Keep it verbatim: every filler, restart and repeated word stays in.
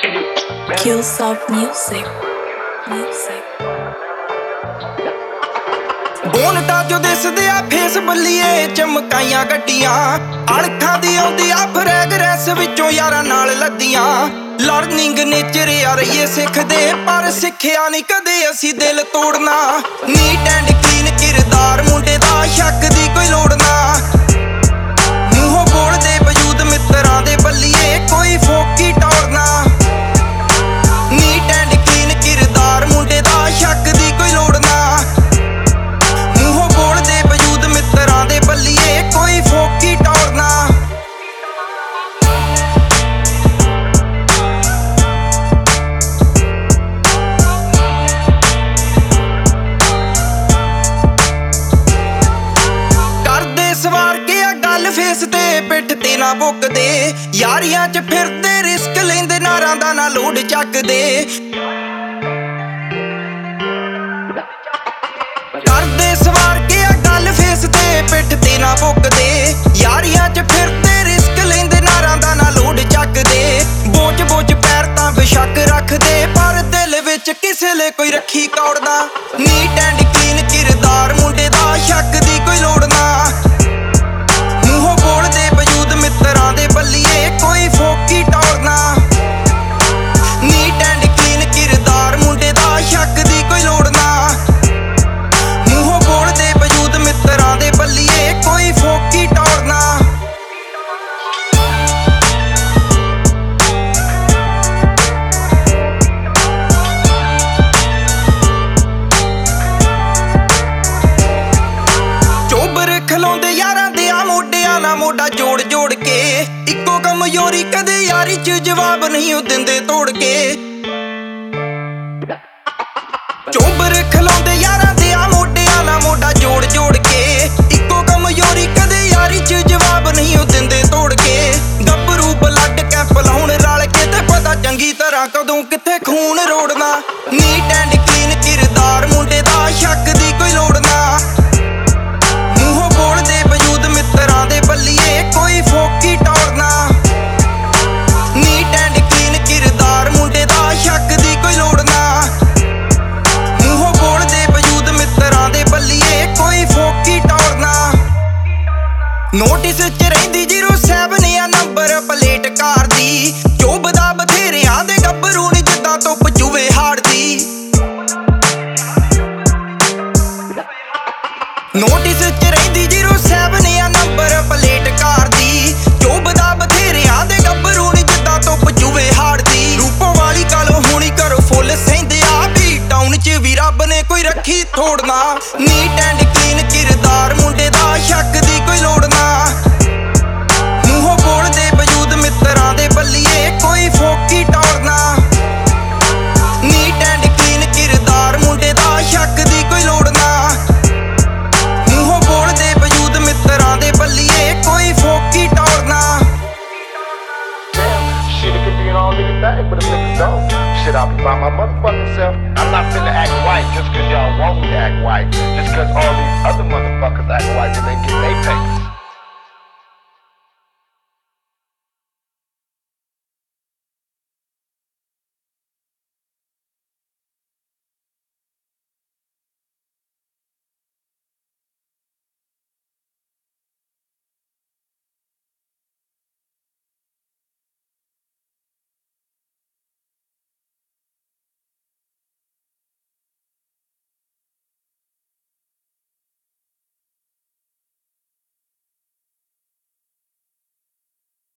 Kills of music. Music. ਬੋਨਟਾਂ ਚੋਂ ਦਿਸਦੇ ਆ ਫੇਸ ਬੱਲੀਏ ਚਮਕਾਈਆਂ ਗੱਡੀਆਂ ਅਣਖਾਂ ਦੀ ਆਉਂਦੀ ਆ ਫਰੈਗਰੈਂਸ ਵਿੱਚੋਂ ਯਾਰਾਂ ਨਾਲ ਲੱਦੀਆਂ ਲਰਨਿੰਗ ਨੇਚਰ ਆ ਰਹੀਏ ਸਿੱਖਦੇ ਪਰ ਸਿੱਖਿਆ ਨਹੀਂ ਕਦੇ ਅਸੀਂ ਦਿਲ ਤੋੜਨਾ ਨੀਟ ਐਂਡ ਕਲੀਨ ਕਿਰਦਾਰ ਮੁੰਡੇ ਦਾ ਸ਼ੱਕ ਦੀ ਕੋਈ ਲੋੜ ਨਾ ਮੂੰਹੋਂ ਬੋਲਦੇ ਵਜੂਦ ਮਿੱਤਰਾਂ ਦੇ ਬੱਲੀਏ ਕੋਈ ਫੋਕੀ ਟੌਰਨਾ ਨੀਟ ਐਂਡ ਕਲੀਨ ਕਿਰਦਾਰ ਮੁੰਡੇ ਦਾ ਸ਼ੱਕ ਦੀ ਕੋਈ ਲੋੜ ਨਾ ਬੱਲੀਏ ਕੋਈ ਫੋਕੀ ਟੌਰਨਾ ਕਰਦੇ ਸਵਾਰ ਕੇ ਆ ਗੱਲ ਫੇਸ ਤੇ ਪਿੱਠ ਤੇ ਨਾ ਬੁੱਕਦੇ ਯਾਰੀਆਂ ਚ ਫਿਰਦੇ ਰਿਸਕ ਲੈਂਦੇ ਨਾਰਾਂ ਦਾ ਨਾ ਲੋਡ ਚੱਕਦੇ ਕਰਦੇ ਸਵਾਰ ਕੇ ਆ ਗੱਲ ਫੇਸ ਤੇ ਪਿੱਠ ਤੇ ਨਾ ਬੁੱਕਦੇ ਯਾਰੀਆਂ ਚ ਫਿਰਦੇ ਰਿਸਕ ਲੈਂਦੇ ਨਾਰਾਂ ਦਾ ਨਾ ਲੋਡ ਚੱਕਦੇ ਬੋਝ ਬੋਝ ਪੈਰ ਤਾਂ ਬੇਸ਼ੱਕ ਰੱਖਦੇ ਪਰ ਦਿਲ ਵਿੱਚ ਕਿਸੇ ਲਈ ਕੋਈ ਰੱਖੀ ਕੌੜਦਾ ਨੀਟ ਐਂਡ ਕਲੀਨ ਕਿਰਦਾਰ ਮੁੰਡੇ ਦਾ ਸ਼ੱਕ ਦੀ ਕੋਈ ਲੋੜ ਨਾ ਮੂੰਹੋਂ ਬੋਲਦੇ ਵਜੂਦ ਮਿੱਤਰਾਂ ਦੇ ਬੱਲੀਏ ਕੋਈ ਫੋਕੀ ਟੌਰਨਾ ਨੀਟ ਐਂਡ ਕਲੀਨ ਕਿਰਦਾਰ ਮੁੰਡੇ ਦਾ ਸ਼ੱਕ ਦੀ ਕੋਈ ਲੋੜ ਨਾ ਮਿੱਤਰਾਂ ਦੇ ਬੱਲੀਏ ਕੋਈ ਫੋਕੀ ਟੌਰਨਾ ਚੋਬਰ ਖਲਾਉਂਦੇ ਯਾਰਾਂ ਦੇ ਆ ਮੋਢਿਆਂ ਨਾਲ ਮੋਢਾ ਜੋੜ ਜੋੜ ਕੇ ਇੱਕੋ ਕਮਜ਼ੋਰੀ ਕਦੇ ਯਾਰੀ ਚ ਜਵਾਬ ਨਹੀਂ ਉਹ ਦਿੰਦੇ ਤੋੜ ਕੇ ਚੋਬਰ ਖਲਾਉਂਦੇ ਯਾਰਾਂ ਦੇ ਆ ਮੋਢਿਆਂ ਨਾਲ ਮੋਢਾ ਜੋੜ ਜੋੜ ਕੇ ਇੱਕੋ ਕਮਜ਼ੋਰੀ ਕਦੇ ਯਾਰੀ ਚ ਜਵਾਬ ਨਹੀਂ ਉਹ ਦਿੰਦੇ ਤੋੜ ਕੇ ਗੱਭਰੂ ਬਲੱਡ ਕੈਂਪ ਲਾਉਣ ਰਲ ਕੇ ਤੇ ਪਤਾ ਚੰਗੀ ਤਰ੍ਹਾਂ ਕਦੋਂ ਕਿੱਥੇ ਖੂਨ ਰੋੜਨਾ ਨੀਟ ਐਂਡ ਕਲੀਨ ਕਿਰਦਾਰ ਮੁੰਡੇ ਦਾ ਸ਼ੱਕ ਦੀ ਕੋਈ ਲੋੜ ਨਾ ਮੂੰਹੋਂ ਬੋਲਦੇ ਵਜੂਦ ਮਿੱਤਰਾਂ ਦੇ ਬੱਲੀਏ ਕੋਈ ਫੋਕੀ ਟੌਰਨਾ ਨੀਟ ਐਂਡ ਕਲੀਨ ਕਿਰਦਾਰ ਮੁੰਡੇ ਦਾ ਸ਼ੱਕ ਦੀ ਕੋਈ ਲੋੜ ਨਾ ਬੱਲੀਏ ਕੋਈ ਫੋਕੀ ਟੌਰਨਾ ਨੋਟਿਸ ਚ ਰਹਿੰਦੀ ਜ਼ੀਰੋ ਸੈਵਨ ਆ ਨੰਬਰ ਪਲੇਟ ਕਾਰ ਦੀ ਚੁੱਭਦਾ ਬਥੇਰਿਆਂ ਦੇ ਗੱਭਰੂ ਨੀ ਜਿੱਦਾਂ ਧੁੱਪ ਚੂਵੇ ਹਾੜਦੀ ਨੋਟਿਸ ਚ ਰਹਿੰਦੀ ਜ਼ੀਰੋ ਸੈਵਨ ਆ ਨੰਬਰ ਪਲੇਟ ਕਾਰ ਦੀ ਚੁੱਭਦਾ ਬਥੇਰਿਆਂ ਦੇ ਗੱਭਰੂ ਨੀ ਜਿੱਦਾਂ ਧੁੱਪ ਚੂਵੇ ਹਾੜਦੀ ਰੂਪੋਂ ਵਾਲੀ ਕਾਲੋ ਹੁਣੀ ਕਰੋ ਫੁੱਲ ਸਹਿੰਦੇ ਆ ਵੀ ਟਾਊਨ ਚ ਵੀ ਰੱਬ ਨੇ ਕੋਈ ਰੱਖੀ ਥੋੜਨਾ ਨੀਟ ਐਂਡ ਕਲੀਨ ਕਿਰਦਾਰ ਮੁੰਡੇ ਦਾ ਸ਼ੱਕ ਦੀ ਕੋਈ ਲੋੜ ਨਾ ਮੂੰਹੋਂ ਬੋਲਦੇ ਵਜੂਦ ਮਿੱਤਰਾਂ ਦੇ ਬੱਲੀਏ ਕੋਈ ਫੋਕੀ ਟੌਰਨਾ ਨੀਟ ਐਂਡ ਕਲੀਨ ਕਿਰਦਾਰ ਮੁੰਡੇ ਦਾ ਸ਼ੱਕ ਦੀ ਕੋਈ ਲੋੜ ਨਾ ਮੂੰਹੋਂ ਬੋਲਦੇ ਵਜੂਦ ਮਿੱਤਰਾਂ ਦੇ ਬੱਲੀਏ ਕੋਈ ਫੋਕੀ ਟੌਰਨਾ Shit, I'll be by my motherfucking self. I'm not finna act white just cause y'all want me to act white. Just cause all these other motherfuckers act white and they get they pay.